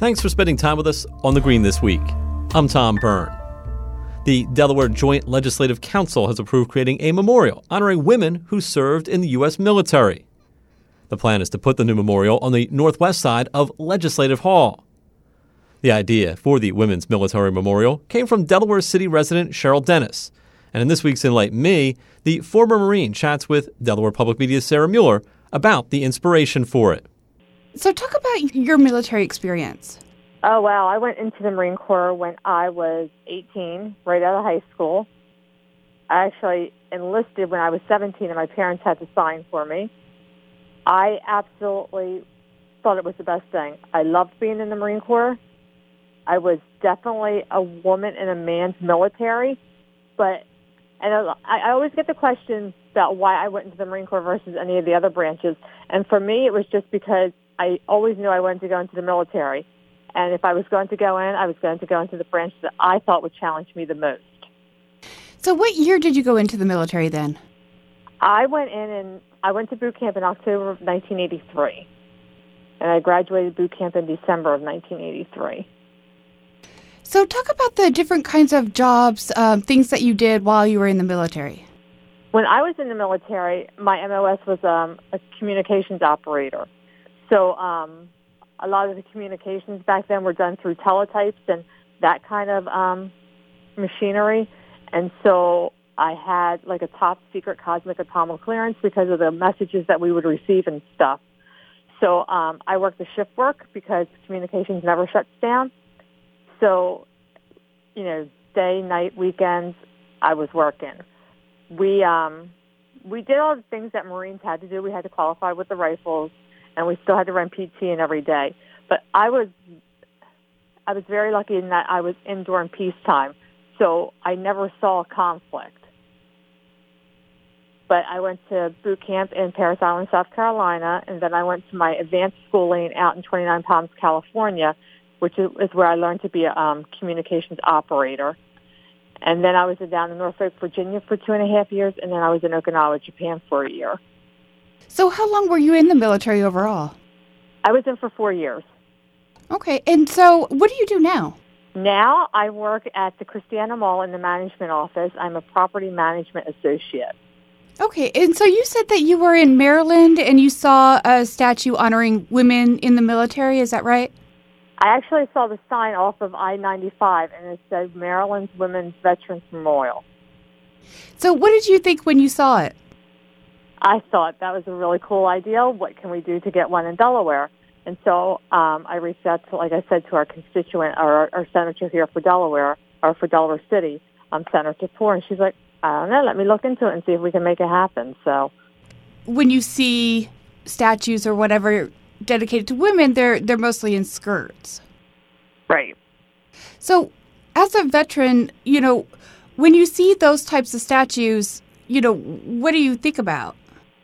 Thanks for spending time with us on The Green this week. I'm Tom Byrne. The Delaware Joint Legislative Council has approved creating a memorial honoring women who served in the U.S. military. The plan is to put the new memorial on the northwest side of Legislative Hall. The idea for the Women's Military Memorial came from Delaware City resident Cheryl Dennis. And in this week's Enlighten Me, the former Marine chats with Delaware Public Media's Sarah Mueller about the inspiration for it. So talk about your military experience. Oh, wow. I went into the Marine Corps when I was 18, right out of high school. I actually enlisted when I was 17, and my parents had to sign for me. I absolutely thought it was the best thing. I loved being in the Marine Corps. I was definitely a woman in a man's military, and I always get the question about why I went into the Marine Corps versus any of the other branches. And for me, it was just because I always knew I wanted to go into the military. And if I was going to go in, I was going to go into the branch that I thought would challenge me the most. So what year did you go into the military then? I went to boot camp in October of 1983. And I graduated boot camp in December of 1983. So talk about the different kinds of jobs, things that you did while you were in the military. When I was in the military, my MOS was a communications operator. So a lot of the communications back then were done through teletypes and that kind of machinery. And so I had like a top secret cosmic atomic clearance because of the messages that we would receive and stuff. So I worked the shift work because communications never shuts down. So, day, night, weekends, I was working. We did all the things that Marines had to do. We had to qualify with the rifles, and we still had to run PT in every day. But I was very lucky in that I was in during peacetime, so I never saw a conflict. But I went to boot camp in Parris Island, South Carolina, and then I went to my advanced schooling out in 29 Palms, California, which is where I learned to be a communications operator. And then I was down in Norfolk, Virginia for 2.5 years, and then I was in Okinawa, Japan for a year. So how long were you in the military overall? I was in for 4 years. Okay, and so what do you do now? Now I work at the Christiana Mall in the management office. I'm a property management associate. Okay, and so you said that you were in Maryland and you saw a statue honoring women in the military, is that right? I actually saw the sign off of I-95, and it said Maryland's Women's Veterans Memorial. So what did you think when you saw it? I thought that was a really cool idea. What can we do to get one in Delaware? And so I reached out to, like I said, to our constituent, our senator here for Delaware, or for Delaware City, Senator Poore, and she's like, I don't know, let me look into it and see if we can make it happen. So, when you see statues or whatever dedicated to women, they're mostly in skirts. Right. So, as a veteran, when you see those types of statues, what do you think about?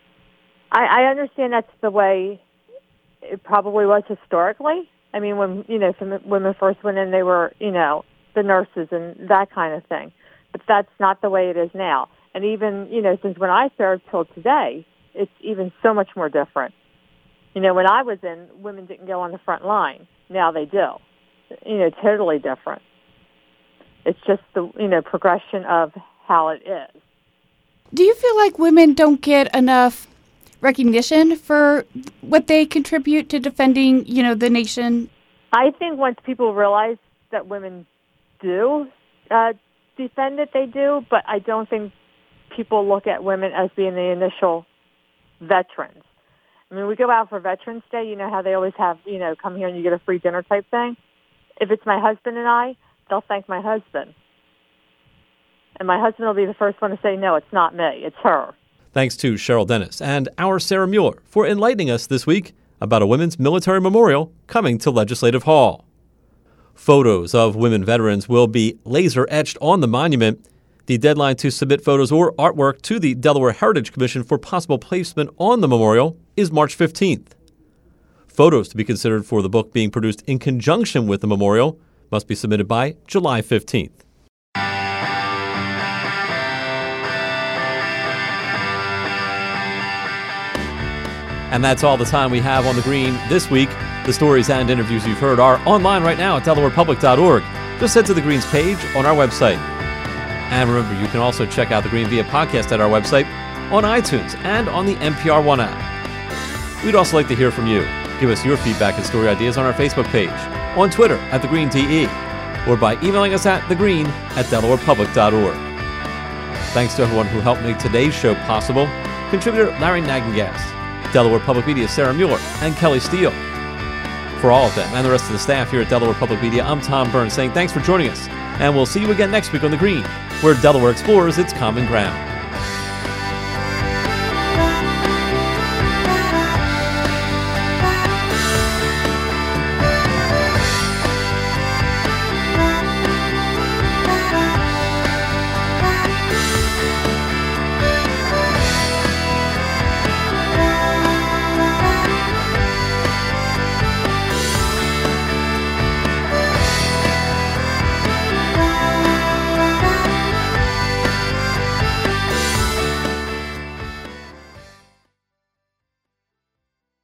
I understand that's the way it probably was historically. I mean, when, some women first went in, they were, the nurses and that kind of thing. But that's not the way it is now. And even, since when I served till today, it's even so much more different. When I was in, women didn't go on the front line. Now they do. Totally different. It's just the, progression of how it is. Do you feel like women don't get enough recognition for what they contribute to defending, the nation? I think once people realize that women do defend it, they do, but I don't think people look at women as being the initial veterans. I mean, we go out for Veterans Day, how they always have, come here and you get a free dinner type thing. If it's my husband and I, they'll thank my husband. And my husband will be the first one to say, no, it's not me, it's her. Thanks to Cheryl Dennis and our Sarah Mueller for enlightening us this week about a women's military memorial coming to Legislative Hall. Photos of women veterans will be laser etched on the monument. The deadline to submit photos or artwork to the Delaware Heritage Commission for possible placement on the memorial is March 15th. Photos to be considered for the book being produced in conjunction with the memorial must be submitted by July 15th. And that's all the time we have on The Green this week. The stories and interviews you've heard are online right now at DelawarePublic.org. Just head to the Greens page on our website. And remember, you can also check out The Green via podcast at our website, on iTunes, and on the NPR One app. We'd also like to hear from you. Give us your feedback and story ideas on our Facebook page, on Twitter at TheGreenDE, or by emailing us at thegreen@DelawarePublic.org. Thanks to everyone who helped make today's show possible. Contributor Larry Nagengast, Delaware Public Media's Sarah Mueller, and Kelly Steele. For all of them and the rest of the staff here at Delaware Public Media, I'm Tom Burns saying thanks for joining us, and we'll see you again next week on The Green, where Delaware explores its common ground.